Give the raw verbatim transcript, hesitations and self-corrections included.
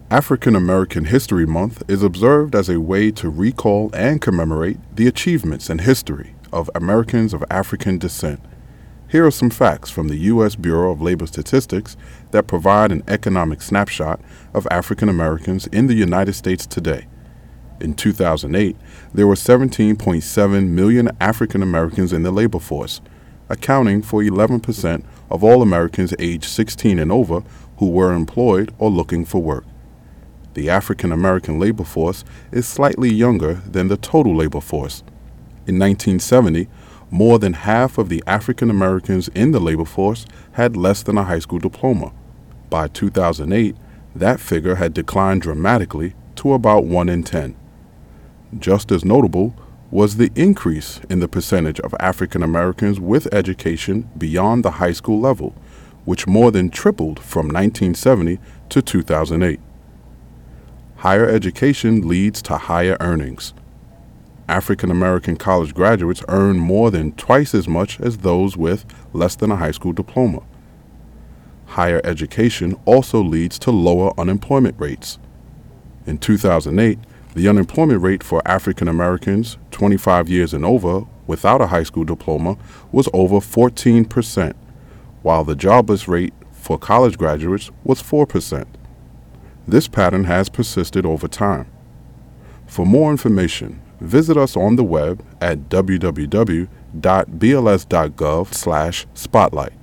African American History Month is observed as a way to recall and commemorate the achievements and history of Americans of African descent. Here are some facts from the U S Bureau of Labor Statistics that provide an economic snapshot of African Americans in the United States today. In two thousand eight, there were seventeen point seven million African Americans in the labor force, accounting for eleven percent of all Americans aged sixteen and over who were employed or looking for work. The African American labor force is slightly younger than the total labor force. In nineteen seventy, more than half of the African Americans in the labor force had less than a high school diploma. By two thousand eight, that figure had declined dramatically to about one in ten. Just as notable was the increase in the percentage of African Americans with education beyond the high school level, which more than tripled from nineteen seventy to two thousand eight. Higher education leads to higher earnings. African American college graduates earn more than twice as much as those with less than a high school diploma. Higher education also leads to lower unemployment rates. In two thousand eight, the unemployment rate for African Americans twenty-five years and over without a high school diploma was over fourteen percent, while the jobless rate for college graduates was four percent. This pattern has persisted over time. For more information, visit us on the web at w w w dot b l s dot gov slash spotlight.